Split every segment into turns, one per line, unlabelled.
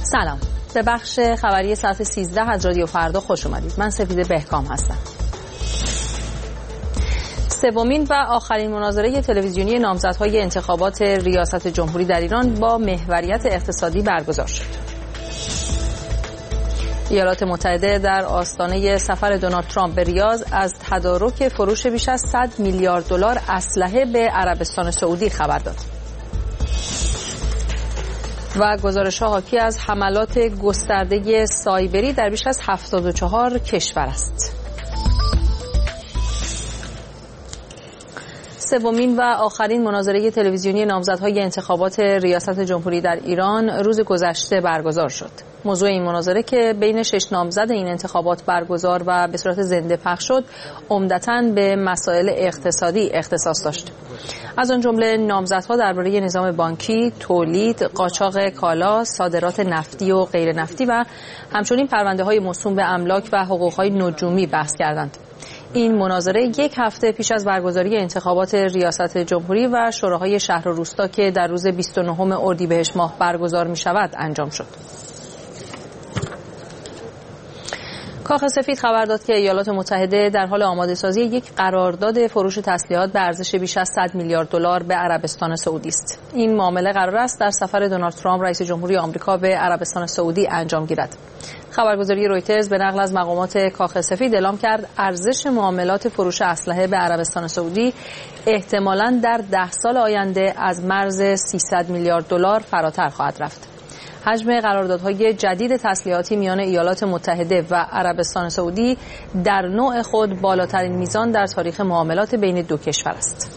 سلام، به بخش خبری ساعت 13 از رادیو فردا خوش اومدید. من سپیده بهکام هستم. سومین و آخرین مناظره تلویزیونی نامزدهای انتخابات ریاست جمهوری در ایران با محوریت اقتصادی برگزار شد. ایالات متحده در آستانه سفر دونالد ترامپ به ریاض از تدارک فروش بیش از 100 میلیارد دلار اسلحه به عربستان سعودی خبر داد. و گزارش‌ها حاکی از حملات گسترده سایبری در بیش از 74 کشور است. سومین و آخرین مناظره تلویزیونی نامزدهای انتخابات ریاست جمهوری در ایران روز گذشته برگزار شد. موضوع این مناظره که بین 6 نامزد این انتخابات برگزار و به صورت زنده پخش شد، عمدتاً به مسائل اقتصادی اختصاص داشت. از آن جمله نامزدها درباره نظام بانکی، تولید، قاچاق کالا، صادرات نفتی و غیر نفتی و همچنین پرونده‌های موسوم به املاک و حقوق‌های نجومی بحث کردند. این مناظره یک هفته پیش از برگزاری انتخابات ریاست جمهوری و شوراهای شهر و روستا که در روز 29 اردیبهشت ماه برگزار می شود انجام شد. کاخ سفید خبر داد که ایالات متحده در حال آماده سازی یک قرارداد فروش تسلیحات به ارزش بیش از 100 میلیارد دلار به عربستان سعودی است. این معامله قرار است در سفر دونالد ترامپ رئیس جمهوری آمریکا به عربستان سعودی انجام گیرد. خبرگزاری رویترز به نقل از مقامات کاخ سفید اعلام کرد ارزش معاملات فروش اسلحه به عربستان سعودی احتمالاً در 10 سال آینده از مرز 300 میلیارد دلار فراتر خواهد رفت. حجم قراردادهای جدید تسلیحاتی میان ایالات متحده و عربستان سعودی در نوع خود بالاترین میزان در تاریخ معاملات بین دو کشور است.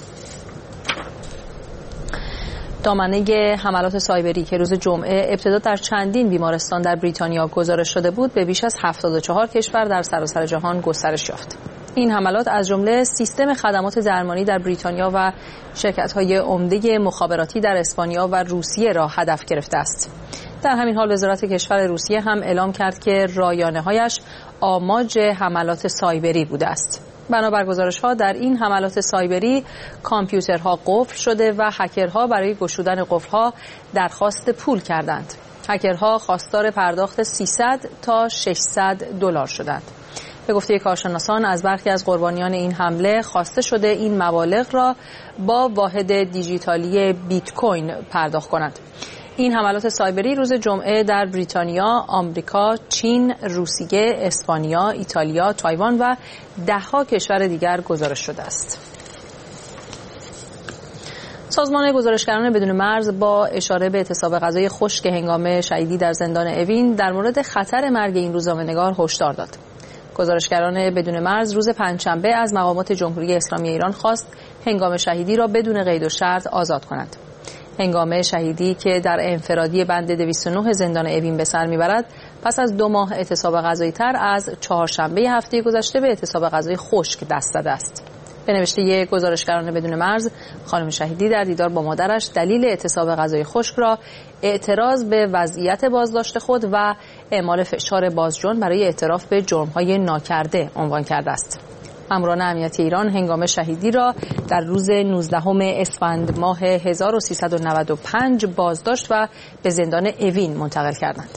دامنه حملات سایبری که روز جمعه ابتدا در چندین بیمارستان در بریتانیا گزارش شده بود، به بیش از 74 کشور در سراسر جهان گسترش یافت. این حملات از جمله سیستم خدمات درمانی در بریتانیا و شرکت‌های عمده مخابراتی در اسپانیا و روسیه را هدف گرفته است. در همین حال وزارت کشور روسیه هم اعلام کرد که رایانه‌هایش آماج حملات سایبری بوده است. بنابر گزارش‌ها در این حملات سایبری کامپیوترها قفل شده و هکرها برای گشودن قفل‌ها درخواست پول کردند. هکرها خواستار پرداخت 300 تا 600 دلار شدند. به گفته کارشناسان از برخی از قربانیان این حمله خواسته شده این مبالغ را با واحد دیجیتالی بیت کوین پرداخت کنند. این حملات سایبری روز جمعه در بریتانیا، آمریکا، چین، روسیه، اسپانیا، ایتالیا، تایوان و ده‌ها کشور دیگر گزارش شده است. سازمان گزارشگران بدون مرز با اشاره به اعتصاب غذای خشک هنگام شهیدی در زندان اوین در مورد خطر مرگ این روزنامه‌نگار هشدار داد. گزارشگران بدون مرز روز پنجشنبه از مقامات جمهوری اسلامی ایران خواست هنگام شهیدی را بدون قید و شرط آزاد کنند. هنگام شهیدی که در انفرادی بند 209 زندان اوین به سر میبرد، پس از 2 ماه اعتصاب غذایی تر از چهارشنبه هفته گذشته به اعتصاب غذای خشک دست زده است. به نوشته گزارشگران بدون مرز، خانم شهیدی در دیدار با مادرش دلیل اعتصاب غذای خشک را اعتراض به وضعیت بازداشت خود و اعمال فشار بازجویان برای اعتراف به جرم‌های ناکرده عنوان کرده است. ماموران امنیتی ایران هنگام شهیدی را در روز 19 اسفند ماه 1395 بازداشت و به زندان اوین منتقل کردند.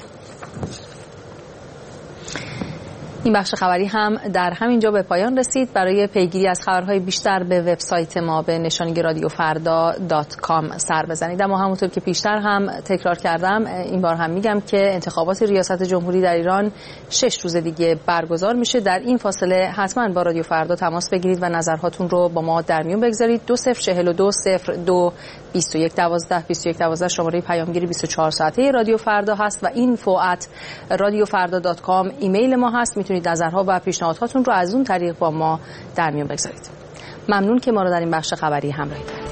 این بخش خبری هم در همین جا به پایان رسید. برای پیگیری از خبرهای بیشتر به وبسایت ما به نشانی radiofarda.com سر بزنید. اما همونطور که پیشتر هم تکرار کردم، این بار هم میگم که انتخابات ریاست جمهوری در ایران 6 روز دیگه برگزار میشه. در این فاصله حتما با رادیو فردا تماس بگیرید و نظرهاتون رو با ما در میون بگذارید. 2042 02 21 12 21 12 شماره پیامگیری 24 ساعته رادیو فردا هست و info@radiofarda.com ایمیل ما هست. میتونید نظرها و پیشنهاداتون رو از اون طریق با ما در میون بگذارید. ممنون که ما رو در این بخش خبری همراهی کردید.